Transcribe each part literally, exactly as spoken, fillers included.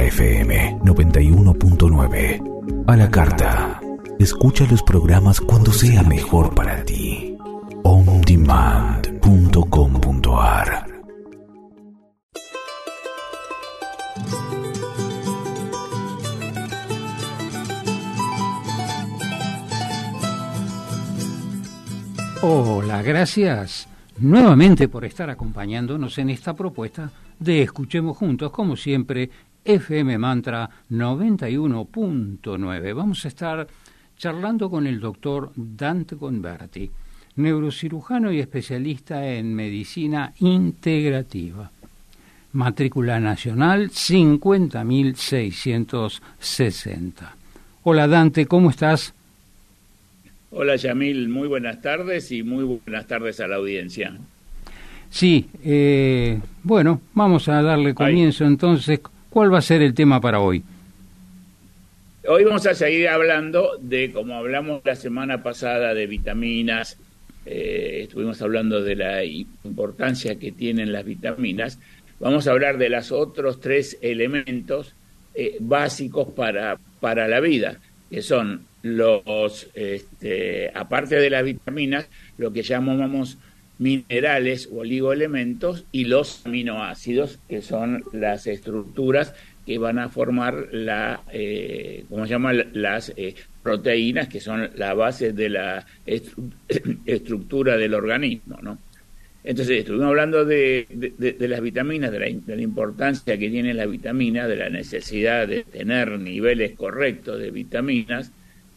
F M noventa y uno punto nueve. A la carta. Escucha los programas cuando sea mejor para ti. on demand punto com punto a r. Hola, gracias nuevamente por estar acompañándonos en esta propuesta de Escuchemos Juntos, como siempre, F M Mantra noventa y uno punto nueve. Vamos a estar charlando con el doctor Dante Converti, neurocirujano y especialista en medicina integrativa. Matrícula nacional cincuenta mil seiscientos sesenta. Hola Dante, ¿cómo estás? Hola Yamil, muy buenas tardes y muy buenas tardes a la audiencia. Sí, eh, bueno, vamos a darle comienzo. Ay. Entonces, ¿cuál va a ser el tema para hoy? Hoy vamos a seguir hablando de, como hablamos la semana pasada, de vitaminas. Eh, estuvimos hablando de la importancia que tienen las vitaminas. Vamos a hablar de los otros tres elementos eh, básicos para, para la vida, que son los, este, aparte de las vitaminas, lo que llamamos minerales o oligoelementos y los aminoácidos, que son las estructuras que van a formar la, eh, ¿cómo se llama? Las eh, proteínas, que son la base de la estru estructura del organismo, ¿no? Entonces, estuvimos hablando de, de, de las vitaminas, de la, de la importancia que tienen las vitaminas, de la necesidad de tener niveles correctos de vitaminas,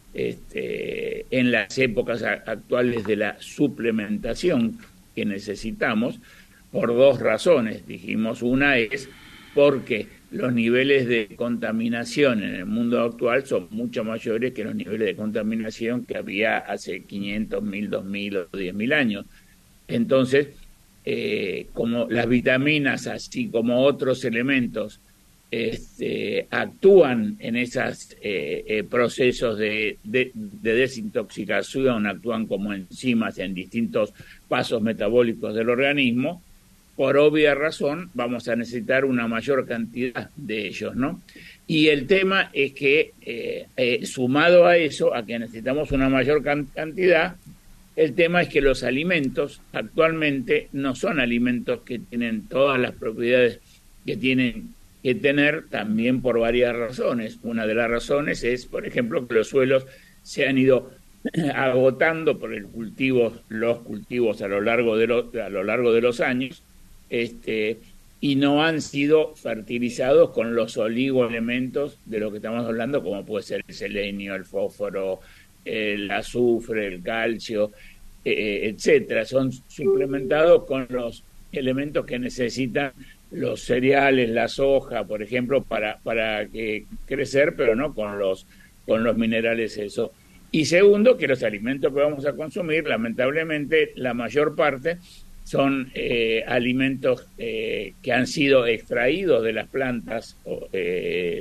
Este, en las épocas actuales de la suplementación que necesitamos, por dos razones. Dijimos, una es porque los niveles de contaminación en el mundo actual son mucho mayores que los niveles de contaminación que había hace quinientos, mil, dos mil o diez mil años. Entonces, eh, como las vitaminas, así como otros elementos, Este, actúan en esos eh, eh, procesos de, de, de desintoxicación, actúan como enzimas en distintos pasos metabólicos del organismo, por obvia razón vamos a necesitar una mayor cantidad de ellos, ¿no? Y el tema es que, eh, eh, sumado a eso, a que necesitamos una mayor can cantidad, el tema es que los alimentos actualmente no son alimentos que tienen todas las propiedades que tienen que tener, también por varias razones. Una de las razones es, por ejemplo, que los suelos se han ido agotando por el cultivo, los cultivos a lo largo de los, a lo largo de los años, este, y no han sido fertilizados con los oligoelementos de lo que estamos hablando, como puede ser el selenio, el fósforo, el azufre, el calcio, eh, etcétera. Son suplementados con los elementos que necesitan los cereales, la soja, por ejemplo, para para eh, crecer, pero no con los con los minerales eso. Y segundo, que los alimentos que vamos a consumir, lamentablemente, la mayor parte son eh, alimentos eh, que han sido extraídos de las plantas eh,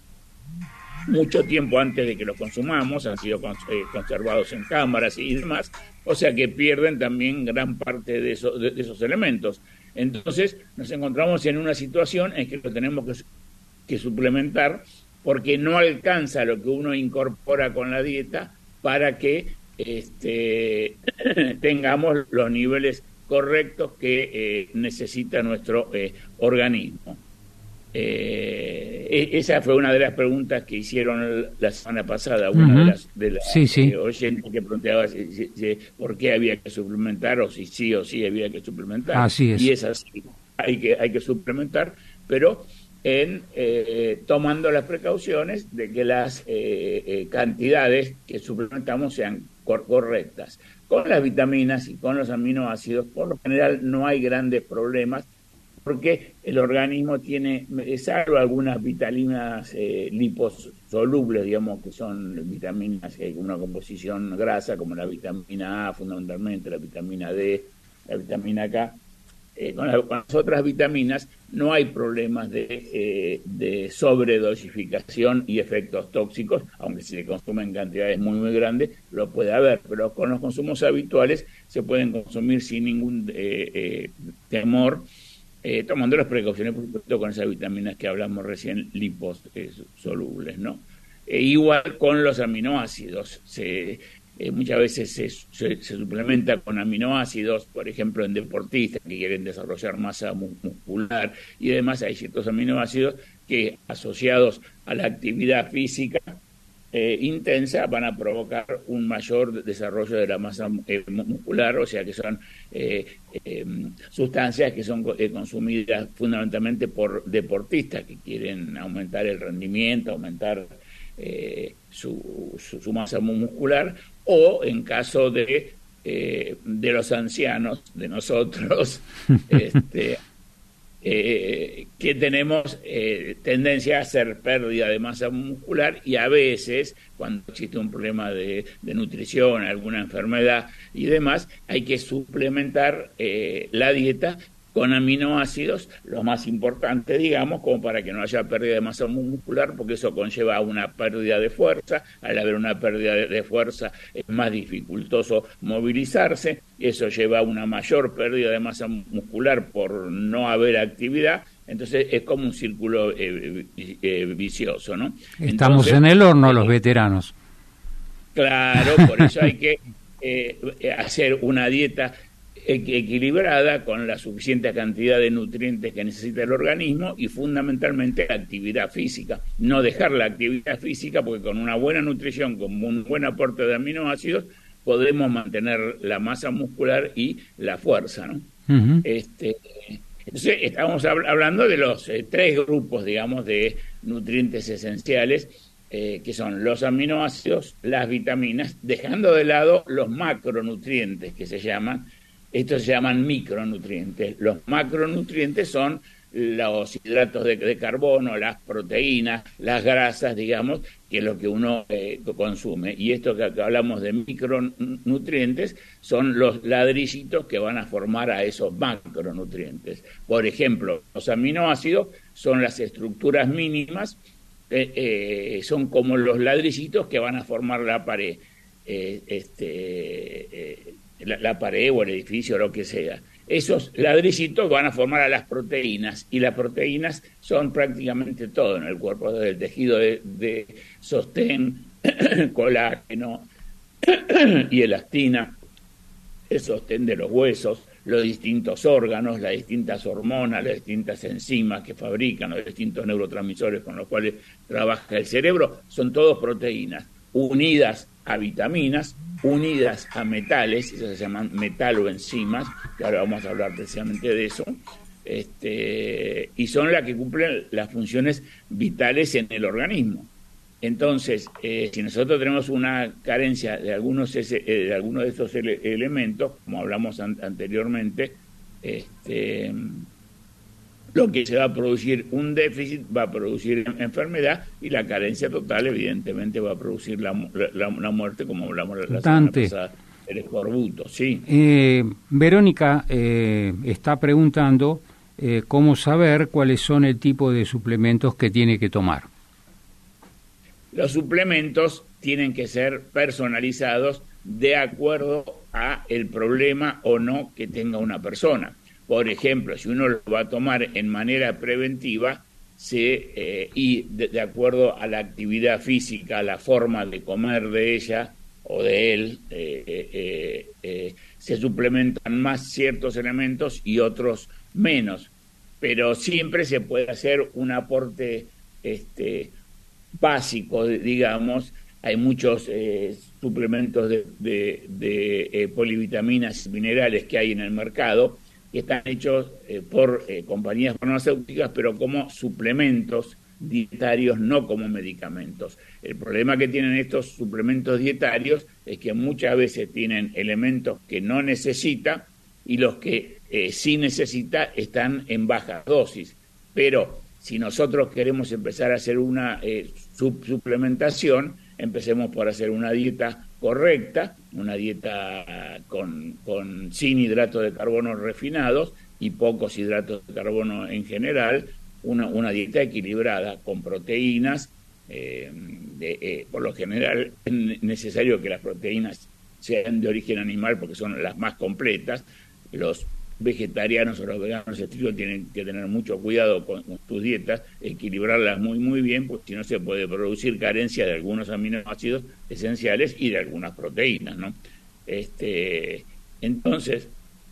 mucho tiempo antes de que los consumamos, han sido cons eh, conservados en cámaras y demás, o sea que pierden también gran parte de, eso, de, de esos elementos. Entonces nos encontramos en una situación en que lo tenemos que, que suplementar porque no alcanza lo que uno incorpora con la dieta para que este, tengamos los niveles correctos que eh, necesita nuestro eh, organismo. Eh, esa fue una de las preguntas que hicieron la semana pasada, una uh-huh. de las, de las sí, sí. Eh, oyentes que preguntaba si, si, si, por qué había que suplementar o si sí o sí había que suplementar. Así es. Y es así, hay que, hay que suplementar, pero en eh, tomando las precauciones de que las eh, eh, cantidades que suplementamos sean cor correctas. Con las vitaminas y con los aminoácidos, por lo general no hay grandes problemas, porque el organismo tiene, salvo algunas vitaminas eh, liposolubles, digamos, que son vitaminas que hay una composición grasa, como la vitamina A, fundamentalmente, la vitamina D, la vitamina K. Eh, con, la, con las otras vitaminas no hay problemas de, eh, de sobredosificación y efectos tóxicos, aunque si se consumen cantidades muy, muy grandes, lo puede haber, pero con los consumos habituales se pueden consumir sin ningún eh, eh, temor. eh, tomando las precauciones, por supuesto, con esas vitaminas que hablamos recién, liposolubles, ¿no? E igual con los aminoácidos. Se, eh, muchas veces se, se, se suplementa con aminoácidos, por ejemplo, en deportistas que quieren desarrollar masa mu- muscular y demás. Hay ciertos aminoácidos que, asociados a la actividad física eh, intensa, van a provocar un mayor desarrollo de la masa eh, muscular, o sea que son eh, eh, sustancias que son eh, consumidas fundamentalmente por deportistas que quieren aumentar el rendimiento, aumentar eh, su, su, su masa muscular, o en caso de, eh, de los ancianos, de nosotros, este, Eh, que tenemos eh, tendencia a hacer pérdida de masa muscular, y a veces, cuando existe un problema de, de nutrición, alguna enfermedad y demás, hay que suplementar eh, la dieta con aminoácidos, lo más importante, digamos, como para que no haya pérdida de masa muscular, porque eso conlleva una pérdida de fuerza. Al haber una pérdida de, de fuerza es más dificultoso movilizarse, eso lleva a una mayor pérdida de masa muscular por no haber actividad, entonces es como un círculo eh, eh, vicioso, ¿no? Estamos Entonces, en el horno eh, los veteranos. Claro, por eso hay que eh, hacer una dieta equilibrada con la suficiente cantidad de nutrientes que necesita el organismo, y fundamentalmente la actividad física. No dejar la actividad física, porque con una buena nutrición, con un buen aporte de aminoácidos, podemos mantener la masa muscular y la fuerza, ¿no? Uh-huh. Este, entonces, estamos hab- hablando de los eh, tres grupos, digamos, de nutrientes esenciales, eh, que son los aminoácidos, las vitaminas, dejando de lado los macronutrientes, que se llaman. Estos se llaman micronutrientes. Los macronutrientes son los hidratos de, de carbono, las proteínas, las grasas, digamos, que es lo que uno eh, consume. Y esto que, que hablamos de micronutrientes son los ladrillitos que van a formar a esos macronutrientes. Por ejemplo, los aminoácidos son las estructuras mínimas, eh, eh, son como los ladrillitos que van a formar la pared. Eh, este... Eh, La, la pared o el edificio o lo que sea. Esos ladrillitos van a formar a las proteínas, y las proteínas son prácticamente todo en el cuerpo, desde el tejido de, de sostén, colágeno y elastina, el sostén de los huesos, los distintos órganos, las distintas hormonas, las distintas enzimas que fabrican, los distintos neurotransmisores con los cuales trabaja el cerebro, son todos proteínas unidas a vitaminas, unidas a metales, eso se llaman metaloenzimas, que ahora vamos a hablar precisamente de eso, este, y son las que cumplen las funciones vitales en el organismo. Entonces, eh, si nosotros tenemos una carencia de algunos, ese, eh, de, algunos de estos ele- elementos, como hablamos an- anteriormente, este, lo que se va a producir un déficit, va a producir enfermedad, y la carencia total evidentemente va a producir la, la, la muerte, como hablamos la, la semana pasada, el escorbuto, sí. Eh, Verónica eh, está preguntando eh, cómo saber cuáles son el tipo de suplementos que tiene que tomar. Los suplementos tienen que ser personalizados de acuerdo a el problema o no que tenga una persona. Por ejemplo, si uno lo va a tomar en manera preventiva, se, eh, y de, de acuerdo a la actividad física, la forma de comer de ella o de él, eh, eh, eh, se suplementan más ciertos elementos y otros menos. Pero siempre se puede hacer un aporte este, básico, digamos. Hay muchos eh, suplementos de, de, de eh, polivitaminas y minerales que hay en el mercado, que están hechos eh, por eh, compañías farmacéuticas, pero como suplementos dietarios, no como medicamentos. El problema que tienen estos suplementos dietarios es que muchas veces tienen elementos que no necesita, y los que eh, sí necesita están en baja dosis. Pero si nosotros queremos empezar a hacer una eh, sub- suplementación, empecemos por hacer una dieta correcta, una dieta con, con sin hidratos de carbono refinados y pocos hidratos de carbono en general, una, una dieta equilibrada con proteínas. Eh, de, eh, por lo general es necesario que las proteínas sean de origen animal porque son las más completas. Los vegetarianos o los veganos estrictos tienen que tener mucho cuidado con, con sus dietas, equilibrarlas muy muy bien, pues si no se puede producir carencia de algunos aminoácidos esenciales y de algunas proteínas, ¿no? Este, entonces,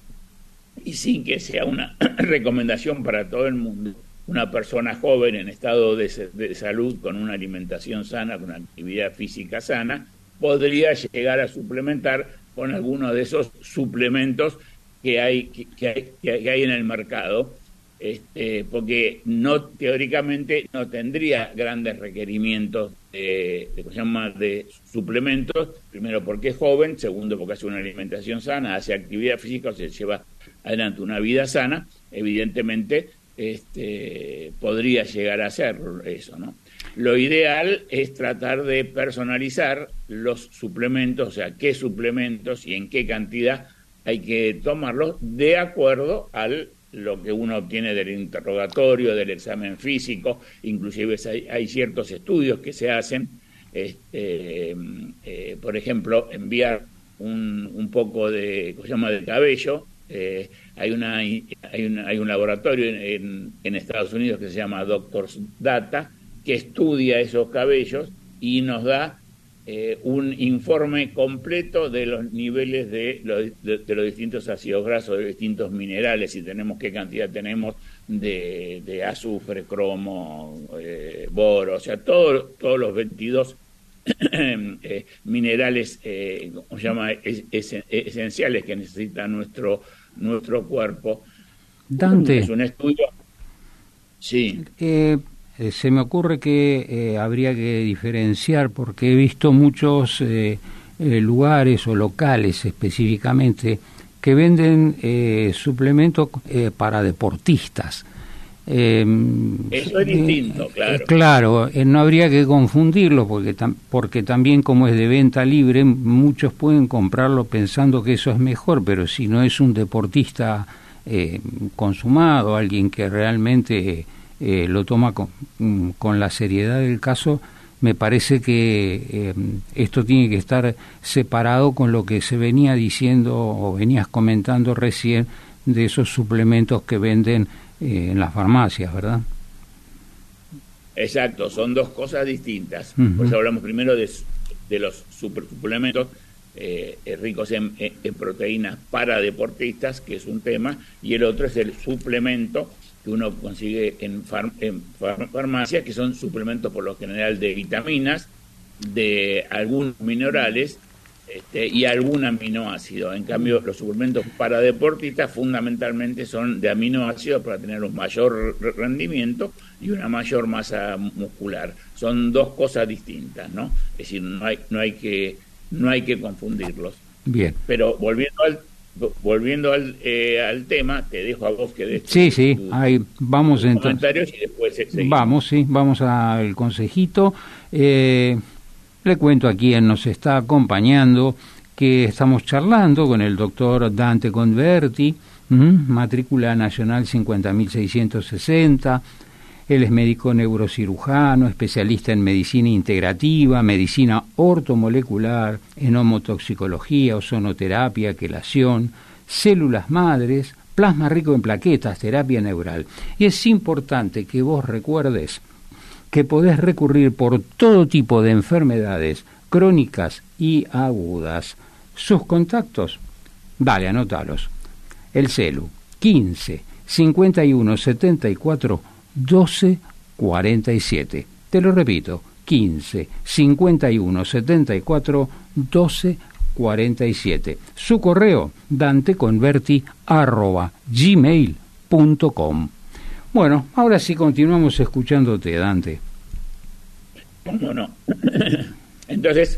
y sin que sea una recomendación para todo el mundo, una persona joven en estado de, de salud, con una alimentación sana, con una actividad física sana, podría llegar a suplementar con alguno de esos suplementos que hay que, que hay que hay en el mercado, este, porque no teóricamente no tendría grandes requerimientos de, de, ¿cómo se llama?, de suplementos, primero porque es joven, segundo porque hace una alimentación sana, hace actividad física, o sea, lleva adelante una vida sana, evidentemente este, podría llegar a hacer eso, ¿no? Lo ideal es tratar de personalizar los suplementos, o sea, qué suplementos y en qué cantidad hay que tomarlos de acuerdo a lo que uno obtiene del interrogatorio, del examen físico. Inclusive hay, hay ciertos estudios que se hacen, este, eh, por ejemplo, enviar un, un poco de, ¿cómo se llama?, de cabello. Eh, hay, una, hay, una, hay un laboratorio en, en, en Estados Unidos que se llama Doctors Data, que estudia esos cabellos y nos da eh, un informe completo de los niveles de los, de, de los distintos ácidos grasos, de distintos minerales, y tenemos qué cantidad tenemos de, de azufre, cromo, eh, boro, o sea, todo, todos los veintidós eh, minerales, eh, ¿cómo se llama?, es, es, esenciales que necesita nuestro, nuestro cuerpo. Dante. Es un estudio. Sí. Eh... Se me ocurre que eh, habría que diferenciar, porque he visto muchos eh, eh, lugares o locales específicamente que venden eh, suplementos eh, para deportistas. Eh, Eso es distinto, eh, claro. Eh, claro, eh, no habría que confundirlo, porque, tam porque también como es de venta libre, muchos pueden comprarlo pensando que eso es mejor, pero si no es un deportista eh, consumado, alguien que realmente... Eh, lo toma con, con la seriedad del caso, me parece que eh, esto tiene que estar separado con lo que se venía diciendo o venías comentando recién de esos suplementos que venden eh, en las farmacias, ¿verdad? Exacto, son dos cosas distintas. Uh-huh. Pues hablamos primero de, de los super suplementos eh, ricos en, en proteínas para deportistas, que es un tema, y el otro es el suplemento que uno consigue en, far, en far, farmacias, que son suplementos por lo general de vitaminas, de algunos minerales este, y algún aminoácido. En cambio, los suplementos para deportistas fundamentalmente son de aminoácidos para tener un mayor rendimiento y una mayor masa muscular. Son dos cosas distintas, ¿no? Es decir, no hay, no hay que, no hay que confundirlos. Bien. Pero volviendo al Volviendo al, eh, al tema, te dejo a vos que des sí, sí, tu, ahí vamos entonces. Comentarios y después seguimos. Vamos, sí, vamos al consejito. Eh, le cuento a quien nos está acompañando que estamos charlando con el doctor Dante Converti, ¿m? matrícula nacional cincuenta mil seiscientos sesenta. Él es médico neurocirujano, especialista en medicina integrativa, medicina ortomolecular, enomotoxicología, ozonoterapia, quelación, células madres, plasma rico en plaquetas, terapia neural. Y es importante que vos recuerdes que podés recurrir por todo tipo de enfermedades crónicas y agudas. Sus contactos, dale, anótalos. El celu, quince, cincuenta y uno, setenta y cuatro, doce cuarenta y siete. Te lo repito, quince, cincuenta y uno, setenta y cuatro, doce cuarenta y siete. Su correo, danteconverti arroba gmail punto com. Bueno, ahora sí continuamos escuchándote, Dante. ¿Cómo no? Entonces,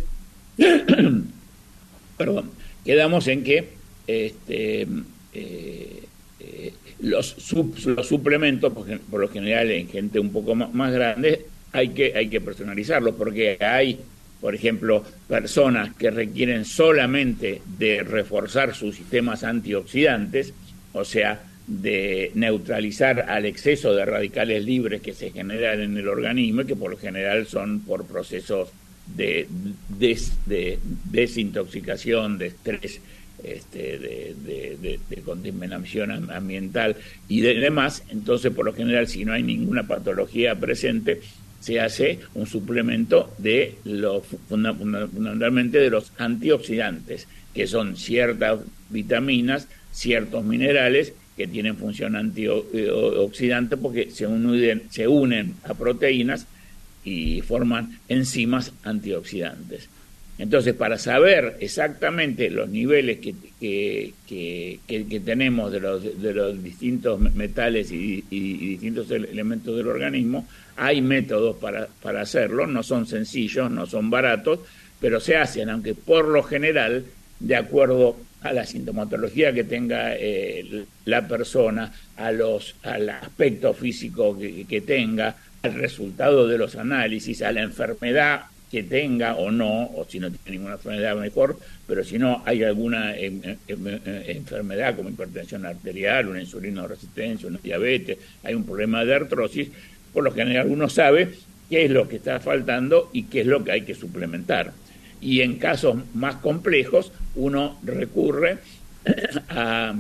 perdón, quedamos en que este eh, eh, los, sub, los suplementos, por, por lo general en gente un poco más, más grande, hay que, hay que personalizarlos, porque hay, por ejemplo, personas que requieren solamente de reforzar sus sistemas antioxidantes, o sea, de neutralizar al exceso de radicales libres que se generan en el organismo y que por lo general son por procesos de, des, de desintoxicación, de estrés este, de, de, de, de contaminación ambiental y de demás. Entonces, por lo general, si no hay ninguna patología presente, se hace un suplemento de los fundamentalmente de los antioxidantes, que son ciertas vitaminas, ciertos minerales que tienen función antioxidante porque se unen, se unen a proteínas y forman enzimas antioxidantes. Entonces, para saber exactamente los niveles que, que, que, que, que tenemos de los, de los distintos metales y, y, y distintos elementos del organismo, hay métodos para, para hacerlo, no son sencillos, no son baratos, pero se hacen, aunque por lo general, de acuerdo a la sintomatología que tenga eh, la persona, a los, al aspecto físico que, que tenga, al resultado de los análisis, a la enfermedad que tenga o no, o si no tiene ninguna enfermedad mejor, pero si no hay alguna eh, eh, enfermedad como hipertensión arterial, una insulinoresistencia, una diabetes, hay un problema de artrosis, por lo general uno sabe qué es lo que está faltando y qué es lo que hay que suplementar. Y en casos más complejos uno recurre a,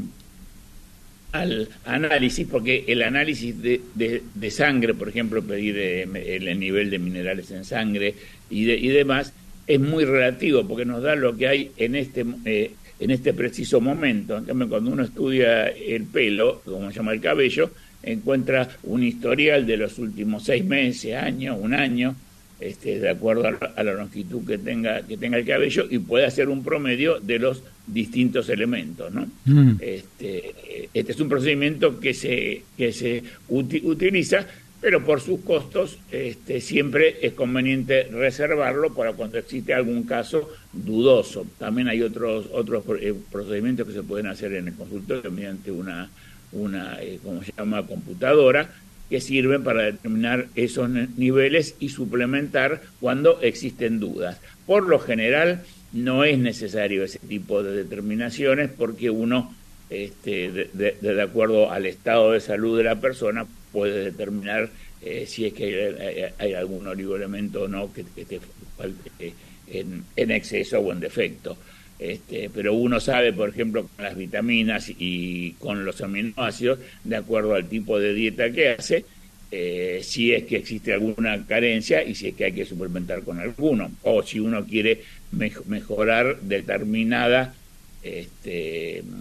al análisis, porque el análisis de, de, de sangre, por ejemplo, pedir eh, el nivel de minerales en sangre y, de, y demás, es muy relativo, porque nos da lo que hay en este eh, en este preciso momento. En cambio, cuando uno estudia el pelo, como se llama el cabello, encuentra un historial de los últimos seis meses, años, un año, este, de acuerdo a la, a la longitud que tenga que tenga el cabello, y puede hacer un promedio de los distintos elementos, ¿no? Mm. Este, este es un procedimiento que se que se uti, utiliza, pero por sus costos este, siempre es conveniente reservarlo para cuando existe algún caso dudoso. También hay otros otros eh, procedimientos que se pueden hacer en el consultorio mediante una una eh, ¿cómo se llama? computadora, que sirven para determinar esos niveles y suplementar cuando existen dudas. Por lo general no es necesario ese tipo de determinaciones, porque uno, este, de, de, de acuerdo al estado de salud de la persona, puede determinar eh, si es que hay, hay, hay algún oligoelemento o no que, que esté en, en exceso o en defecto. Este, pero uno sabe, por ejemplo, con las vitaminas y con los aminoácidos, de acuerdo al tipo de dieta que hace, eh, si es que existe alguna carencia y si es que hay que suplementar con alguno, o si uno quiere mej- mejorar determinada este, eh,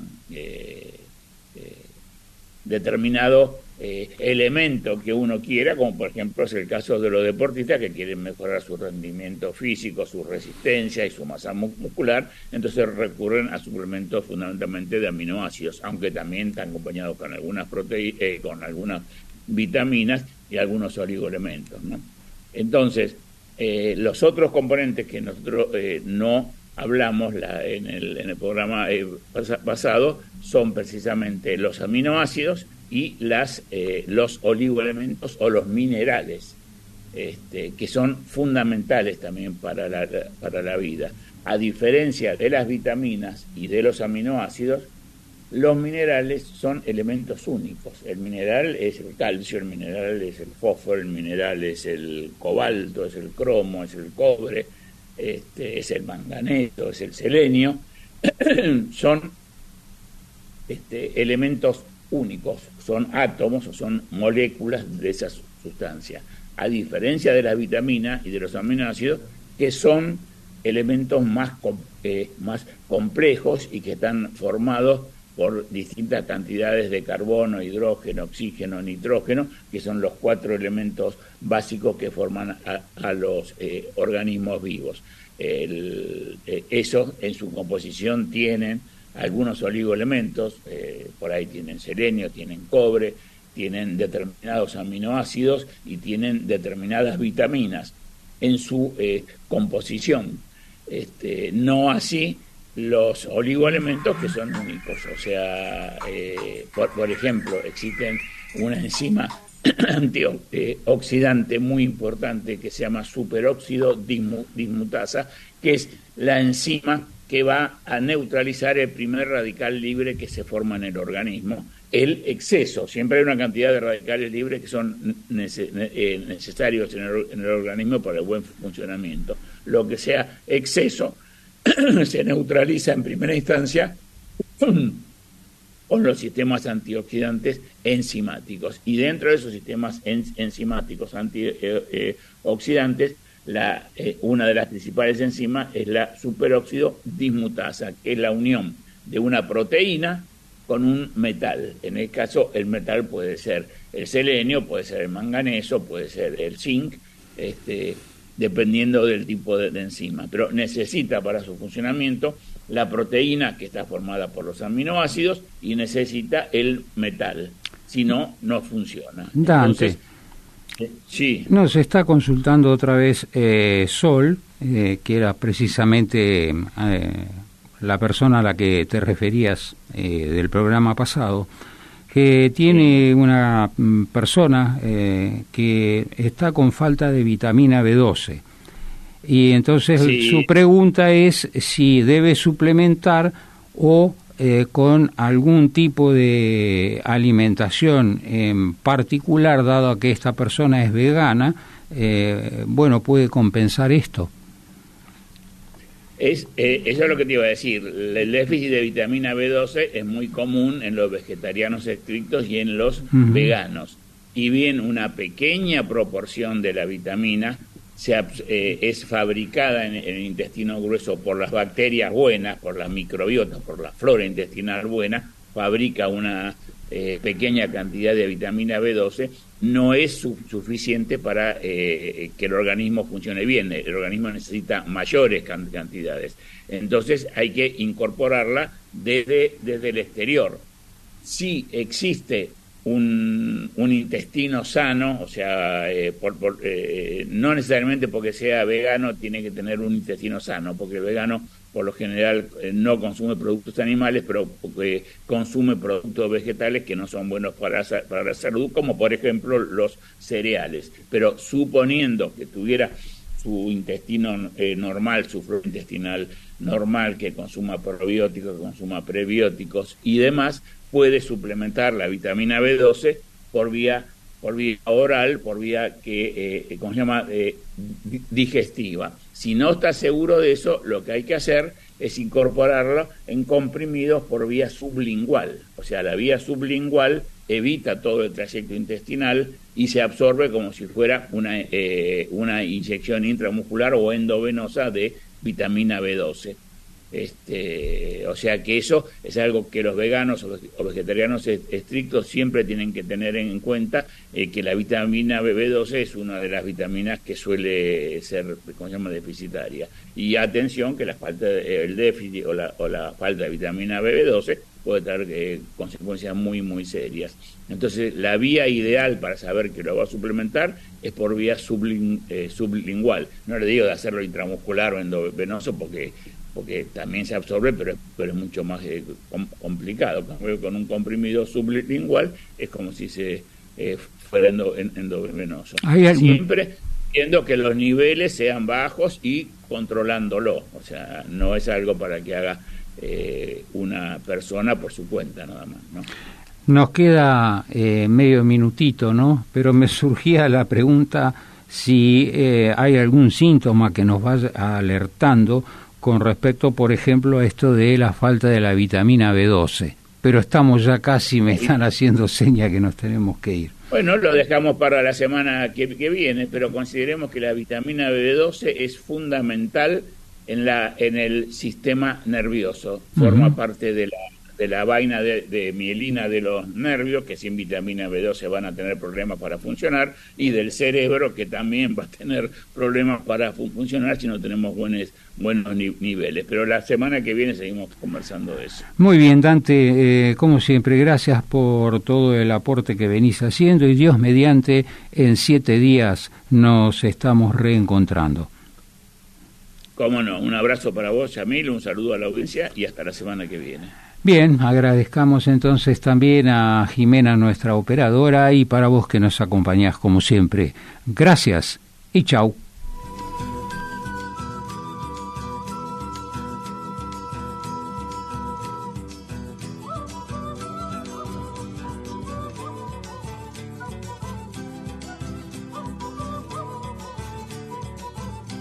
eh, determinado eh, elemento que uno quiera, como por ejemplo es el caso de los deportistas que quieren mejorar su rendimiento físico, su resistencia y su masa muscular. Entonces recurren a suplementos fundamentalmente de aminoácidos, aunque también están acompañados con algunas proteínas, eh, con algunas vitaminas y algunos oligoelementos, ¿no? Entonces, eh, los otros componentes que nosotros eh, no hablamos la, en, el, en el programa eh, pasado son precisamente los aminoácidos y las eh, los oligoelementos o los minerales, este, que son fundamentales también para la, para la vida. A diferencia de las vitaminas y de los aminoácidos, los minerales son elementos únicos. El mineral es el calcio, el mineral es el fósforo, el mineral es el cobalto, es el cromo, es el cobre, este, es el manganeso, es el selenio. Son este, elementos únicos, son átomos o son moléculas de esa sustancia, a diferencia de las vitaminas y de los aminoácidos, que son elementos más, eh, más complejos y que están formados por distintas cantidades de carbono, hidrógeno, oxígeno, nitrógeno, que son los cuatro elementos básicos que forman a, a los eh, organismos vivos. El, eh, esos en su composición tienen algunos oligoelementos, eh, por ahí tienen selenio, tienen cobre, tienen determinados aminoácidos y tienen determinadas vitaminas en su eh, composición. Este, no así los oligoelementos, que son únicos. O sea, eh, por, por ejemplo, existen una enzima antioxidante muy importante que se llama superóxido dismu, dismutasa, que es la enzima que va a neutralizar el primer radical libre que se forma en el organismo, el exceso. Siempre hay una cantidad de radicales libres que son nece, eh, necesarios en el, en el organismo para el buen funcionamiento. Lo que sea exceso se neutraliza en primera instancia con los sistemas antioxidantes enzimáticos. Y dentro de esos sistemas en, enzimáticos antioxidantes, eh, la, eh, una de las principales enzimas es la superóxido dismutasa, que es la unión de una proteína con un metal. En el caso, el metal puede ser el selenio, puede ser el manganeso, puede ser el zinc, este, dependiendo del tipo de, de enzima. Pero necesita para su funcionamiento la proteína, que está formada por los aminoácidos, y necesita el metal. Si no, no funciona. Dante, Entonces, eh, sí. Nos está consultando otra vez eh, Sol, eh, que era precisamente eh, la persona a la que te referías eh, del programa pasado, que tiene sí. una mm, persona eh, que está con falta de vitamina B doce. Y entonces sí. su pregunta es si debe suplementar o eh, con algún tipo de alimentación en particular, dado que esta persona es vegana, eh, bueno, puede compensar esto. Es, eh, eso es lo que te iba a decir. El déficit de vitamina B doce es muy común en los vegetarianos estrictos y en los uh-huh. veganos. Y bien, una pequeña proporción de la vitamina se, eh, es fabricada en, en el intestino grueso por las bacterias buenas, por las microbiotas, por la flora intestinal buena, fabrica una eh, pequeña cantidad de vitamina B doce, no es su, suficiente para eh, que el organismo funcione bien. El organismo necesita mayores cantidades. Entonces hay que incorporarla desde, desde el exterior. Si existe Un, un intestino sano, o sea, eh, por, por, eh, no necesariamente porque sea vegano tiene que tener un intestino sano, porque el vegano por lo general eh, no consume productos animales, pero porque consume productos vegetales que no son buenos para, para la salud, como por ejemplo los cereales. Pero suponiendo que tuviera su intestino eh, normal, su flora intestinal normal, que consuma probióticos, que consuma prebióticos y demás, puede suplementar la vitamina B doce por vía por vía oral, por vía que eh, ¿cómo se llama? Eh, digestiva. Si no está seguro de eso, lo que hay que hacer es incorporarlo en comprimidos por vía sublingual. O sea, la vía sublingual evita todo el trayecto intestinal y se absorbe como si fuera una, eh, una inyección intramuscular o endovenosa de vitamina B doce. Este, o sea que eso es algo que los veganos o vegetarianos estrictos siempre tienen que tener en cuenta, eh, que la vitamina B doce es una de las vitaminas que suele ser, ¿cómo se llama?, deficitaria. Y atención que la falta de, el déficit o la, o la falta de vitamina B doce puede tener eh, consecuencias muy muy serias. Entonces la vía ideal para saber que lo va a suplementar es por vía sublin, eh, sublingual. No le digo de hacerlo intramuscular o endovenoso porque porque también se absorbe, pero, pero es mucho más eh, com, complicado. Con un comprimido sublingual es como si se eh, fuera endo, endovenoso. Siempre viendo que los niveles sean bajos y controlándolo. O sea, no es algo para que haga eh, una persona por su cuenta nada más, ¿no? Nos queda eh, medio minutito, ¿no? Pero me surgía la pregunta si eh, hay algún síntoma que nos vaya alertando con respecto, por ejemplo, a esto de la falta de la vitamina B doce. Pero estamos ya casi, me están haciendo señas que nos tenemos que ir. Bueno, lo dejamos para la semana que, que viene, pero consideremos que la vitamina B doce es fundamental en la en el sistema nervioso. Forma uh-huh. parte de la de la vaina de, de mielina de los nervios, que sin vitamina B doce van a tener problemas para funcionar, y del cerebro, que también va a tener problemas para fun- funcionar si no tenemos buenos, buenos ni- niveles. Pero la semana que viene seguimos conversando de eso. Muy bien, Dante, eh, como siempre, gracias por todo el aporte que venís haciendo, y Dios mediante, en siete días nos estamos reencontrando. Cómo no, un abrazo para vos, Yamil, un saludo a la audiencia y hasta la semana que viene. Bien, agradezcamos entonces también a Jimena, nuestra operadora, y para vos que nos acompañás como siempre. Gracias y chau.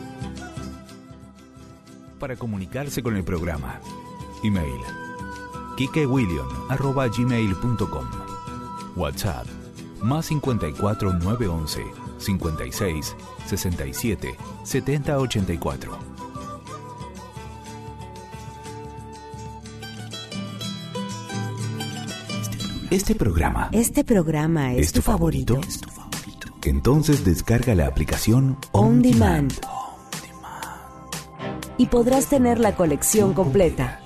Para comunicarse con el programa, email kikewilliam arroba gmail punto com. WhatsApp más cincuenta y cuatro nueve once cincuenta y seis sesenta y siete setenta ochenta y cuatro. Este programa. Este programa es, ¿Es tu, tu favorito? favorito? ¿Es tu favorito? Entonces descarga la aplicación On, On Demand. Demand. Y podrás tener la colección completa.